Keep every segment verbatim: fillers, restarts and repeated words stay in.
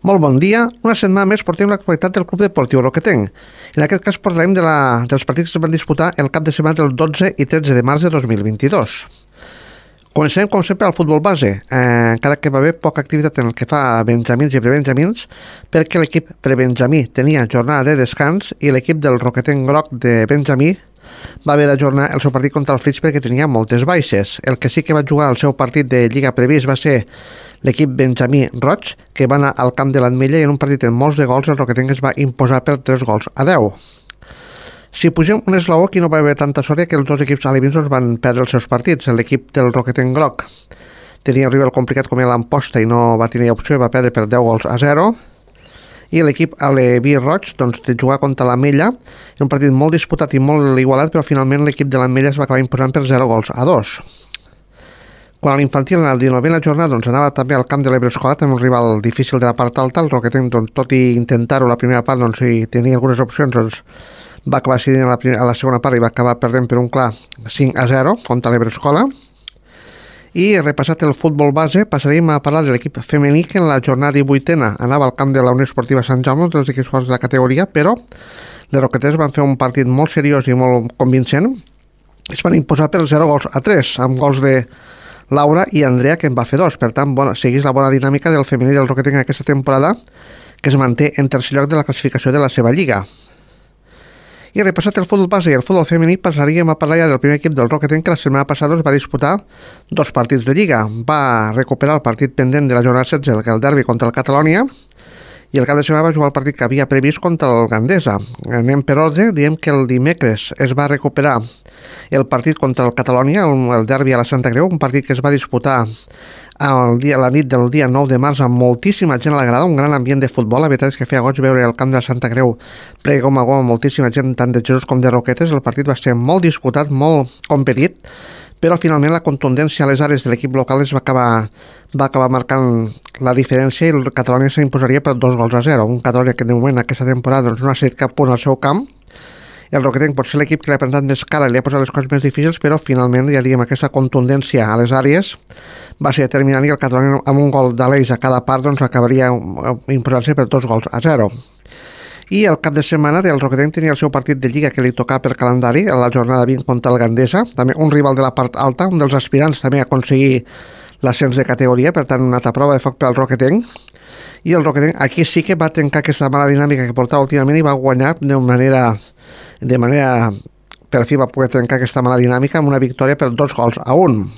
Molt bon dia. Una setmana més portem l'actualitat del Club Deportiu Roquetenc. En aquest cas parlarem de la, dels partits que es van disputar el cap de setmana del dotze i tretze de març de dos mil vint-i-dos. Comencem, com sempre, al futbol base, eh, encara que va haver poca activitat en el que fa a benjamins i prebenjamins, perquè l'equip prebenjamí tenia jornada de descans i l'equip del Roquetenc Groc de Benjamí va haver d'ajornar el seu partit contra el Flix perquè tenia moltes baixes. El que sí que va jugar el seu partit de Lliga previst va ser l'equip Benjamí Roig, que va anar al camp de l'Ametlla i en un partit amb molts de gols el Roquetenc es va imposar per tres gols a deu. Si pugem un esglaó, aquí no va haver tanta sort que els dos equips alevins van perdre els seus partits. L'equip del Roquetenc Groc tenia un rival complicat com era l'Amposta i no va tenir opció i va perdre per deu gols a zero. I l'equip Aleví Roig doncs, de jugar contra l'Ametlla, un partit molt disputat i molt igualat, però finalment l'equip de l'Ametlla es va acabar imposant per zero gols a dos. Quan a l'infantil, en la dinovena jornada, doncs, anava també al camp de l'Ebre Escola, també un rival difícil de la part alta, el Roquetenc, doncs, tot i intentar-ho la primera part, doncs, si tenia algunes opcions, doncs, va acabar decidint a la, primera, a la segona part i va acabar perdent per un clar cinc a zero contra l'Ebre Escola. I repassat el futbol base, passaríem a parlar de l'equip femení que en la jornada divuitena anava al camp de la Unió Esportiva Sant Jaume, dels equips forts de la categoria, però les roquetes van fer un partit molt seriós i molt convincent. Es van imposar per zero gols a tres, amb gols de Laura i Andrea, que en va fer dos. Per tant, bona, seguís la bona dinàmica del femení del Roquetenc en aquesta temporada, que es manté en tercer lloc de la classificació de la seva lliga. I repassat el futbol base i el futbol femení, passaríem a parlar ja del primer equip del Roquetenc, que la setmana passada es va disputar dos partits de lliga. Va recuperar el partit pendent de la jornada setze, el derbi contra el Catalònia, i el cap de setmana va jugar el partit que havia previst contra el Gandesa. Anem per ordre, diem que el dimecres es va recuperar el partit contra el Catalònia, el, el derbi a la Santa Creu, un partit que es va disputar el dia, la nit del dia nou de març amb moltíssima gent a la grada, un gran ambient de futbol. La veritat és que feia goig veure el camp de la Santa Creu ple com a goma, moltíssima gent, tant de Jesús com de Roquetes. El partit va ser molt disputat, molt competit, però finalment la contundència a les àrees de l'equip local es va acabar, va acabar marcant la diferència i el Catalònia s'imposaria per dos gols a zero. Un Catalònia que de moment aquesta temporada doncs, no ha cedit cap punt al seu camp. El Roquetenc pot ser l'equip que l'ha plantat més cara i li ha posat les coses més difícils, però finalment, ja diguem, aquesta contundència a les àrees va ser determinant i el Catalònia amb un gol d'Aleix a cada part doncs, acabaria imposant-se per dos gols a zero. I el cap de setmana el Roquetenc tenia el seu partit de lliga que li tocava per calendari, a la jornada vint contra el Gandesa, també un rival de la part alta, un dels aspirants també a aconseguir l'ascens de categoria, per tant una altra prova de foc per al Roquetenc. I el Roquetenc aquí sí que va trencar aquesta mala dinàmica que portava últimament i va guanyar de manera, de manera per fi va poder trencar aquesta mala dinàmica amb una victòria per dos gols a un.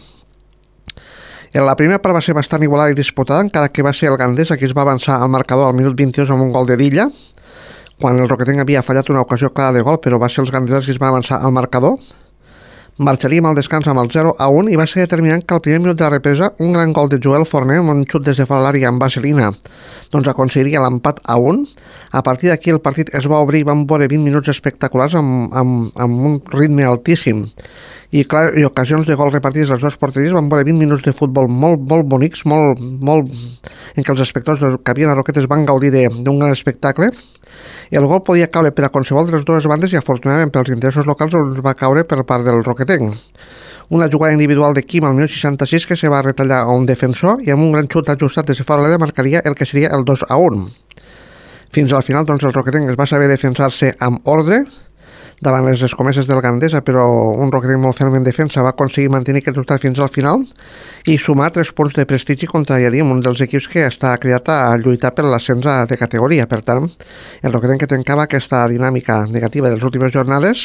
La primera part va ser bastant igualada i disputada, encara que va ser el Gandesa qui es va avançar al marcador al minut vint-i-dos amb un gol de Dilla, quan el Roquetenc havia fallat una ocasió clara de gol, però va ser els gandeses qui es van avançar al marcador. Marxaríem al descans amb el zero a un i va ser determinant que al primer minut de la represa un gran gol de Joel Forner amb un xut des de fora l'àrea amb vaselina doncs aconseguiria l'empat a un. A partir d'aquí el partit es va obrir i vam veure vint minuts espectaculars amb, amb, amb un ritme altíssim i, clar, i ocasions de gol repartits als dos porteries. Vam veure vint minuts de futbol molt, molt bonics, molt, molt, en què els espectadors que havien a Roquetes van gaudir d'un gran espectacle. El gol podia caure per a qualsevol de les dues bandes i afortunadament pels interessos locals doncs, va caure per part del Roquetenc. Una jugada individual de Quim al minut seixanta-sis que se va retallar a un defensor i amb un gran xut ajustat des de fora l'àrea marcaria el que seria el dos a un. Fins al final doncs, el Roquetenc es va saber defensar-se amb ordre davant les escomeses del Gandesa, però un Roquetenc molt ferm en defensa va aconseguir mantenir aquest resultat fins al final i sumar tres punts de prestigi contra, ja diem, un dels equips que està cridat a lluitar per l'ascens de categoria. Per tant, el Roquetenc que trencava aquesta dinàmica negativa de les últimes jornades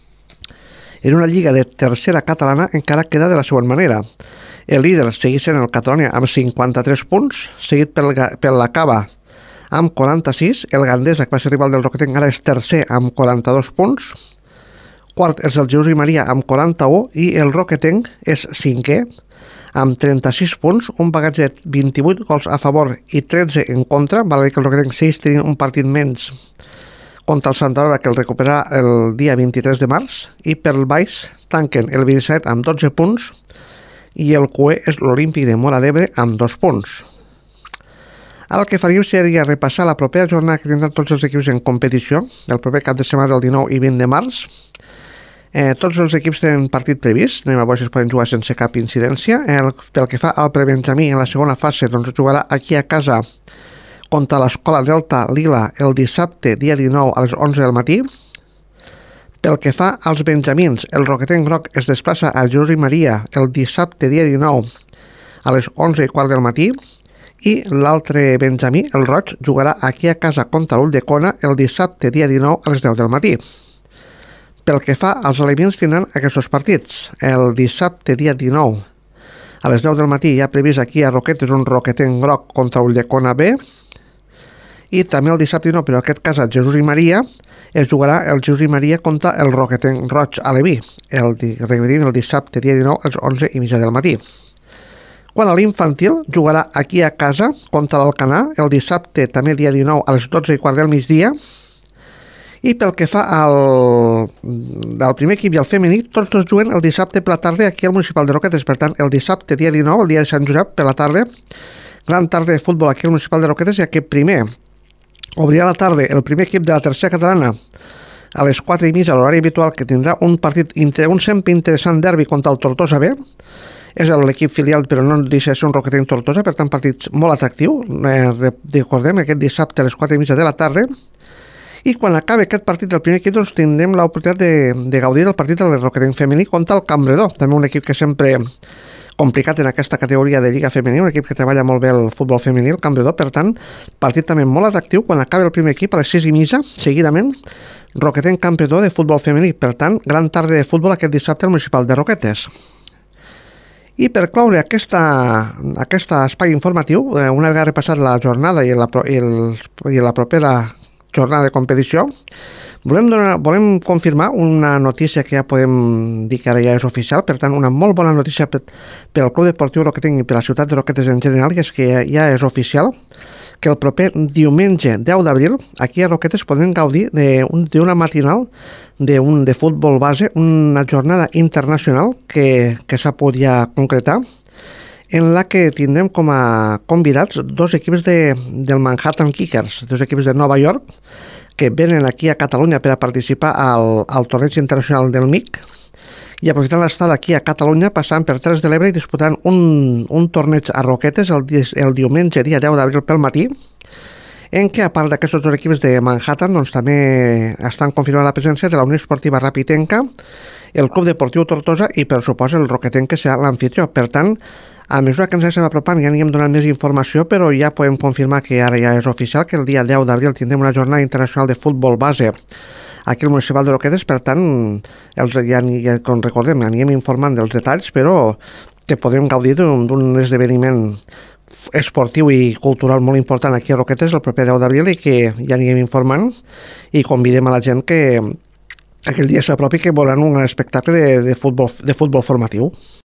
en una lliga de tercera catalana encara queda de la següent manera. El líder segueix sent el Catalònia amb cinquanta-tres punts, seguit per, per la Cava amb quaranta-sis, el Gandesa, que va ser rival del Roquetenc, ara és tercer amb quaranta-dos punts, quart és el Jesús i Maria amb quaranta-u i el Roquetenc és cinquè amb trenta-sis punts, un bagatge de vint-i-vuit gols a favor i tretze en contra. Val a dir que el Roquetenc segueix tenint un partit menys contra el Santa Laura que el recuperarà el dia vint-i-tres de març i per baix tanquen el vint-i-set amb dotze punts i el cué és l'Olímpic de Móra d'Ebre amb dos punts. Ara el que faríem seria repassar la propera jornada que tindran tots els equips en competició, el proper cap de setmana del dinou i vint de març. Eh, tots els equips tenen partit previst, anem a veure si es poden jugar sense cap incidència. El, pel que fa al prebenjamí, en la segona fase, doncs jugarà aquí a casa contra l'Escola Delta Lila el dissabte, dia dinou, a les onze del matí. Pel que fa als benjamins, el Roquetenc Groc es desplaça a Jesús i Maria el dissabte, dia dinou, a les onze i quart del matí, i l'altre benjamí, el Roig, jugarà aquí a casa contra l'Ulldecona el dissabte, dia dinou, a les deu del matí. Pel que fa als aliments, tindran aquests partits. El dissabte, dia dinou, a les deu del matí, hi ha previst aquí a Roquetes un Roquetenc Groc contra l'Ulldecona B, i també el dissabte dinou, però en aquest cas a Jesús i Maria, es jugarà el Jesús i Maria contra el Roquetenc Roig Aleví, el, el dissabte, dia dinou, a les onze i mitja del matí. Quan a l'infantil jugarà aquí a casa contra l'Alcanar el dissabte, també dia dinou, a les dotze i quart del migdia. I pel que fa al, al primer equip i al femení, tots dos juguen el dissabte per la tarda aquí al Municipal de Roquetes. Per tant, el dissabte, dia dinou, el dia de Sant Josep, per la tarda, gran tarda de futbol aquí al Municipal de Roquetes, ja que primer obrirà la tarda el primer equip de la tercera catalana a les quatre i mitja, a l'horari habitual, que tindrà un partit, un sempre interessant derbi contra el Tortosa B. És l'equip filial, però no deixa de ser un Roquetenc Tortosa, per tant, partit molt atractiu. Eh, recordem, aquest dissabte a les quatre i mitja de la tarda. I quan acabi aquest partit del primer equip, doncs tindrem l'oportunitat de, de gaudir del partit del Roquetenc femení contra el Campredó, també un equip que sempre complicat en aquesta categoria de Lliga Femení, un equip que treballa molt bé el futbol femení, el Campredó. Per tant, partit també molt atractiu quan acabi el primer equip a les sis i mitja, seguidament, Roquetenc Campredó de futbol femení. Per tant, gran tarda de futbol aquest dissabte al Municipal de Roquetes. I per cloure aquesta, aquest espai informatiu, eh, una vegada repassat la jornada i la, i, el, i la propera jornada de competició, volem, donar, volem confirmar una notícia que ja podem dir que ara ja és oficial. Per tant, una molt bona notícia per, per al Club Deportiu Roquetenc i per la ciutat de Roquetes en general, i és que ja, ja és oficial que el proper diumenge deu d'abril aquí a Roquetes podem gaudir d'una matinal de, un, de futbol base, una jornada internacional que, que s'ha pogut ja concretar, en la que tindrem com a convidats dos equips de, del Manhattan Kickers, dos equips de Nova York, que venen aquí a Catalunya per a participar al, al torneig internacional del M I C, i aprofitant l'estada aquí a Catalunya, passant per Terres de l'Ebre i disputant un, un torneig a Roquetes el, el diumenge, dia deu d'abril pel matí, en què, a part d'aquests dos equips de Manhattan, doncs també estan confirmant la presència de la Unió Esportiva Rapitenca, el Club Deportiu Tortosa i, per supost, el Roquetenc, que serà l'anfitrió. Per tant, a mesura que ens estem apropant ja anirem donant més informació, però ja podem confirmar que ara ja és oficial que el dia deu d'abril tindrem una jornada internacional de futbol base aquí al Municipal de Roquetes. Per tant, els, ja, ja, com recordem, anirem informant dels detalls, però que podrem gaudir d'un esdeveniment esportiu i cultural molt important aquí a Roquetes el proper deu d'abril, i que ja anirem informant i convidem a la gent que aquell dia s'apropi, que veuran un espectacle de, de, futbol, de futbol formatiu.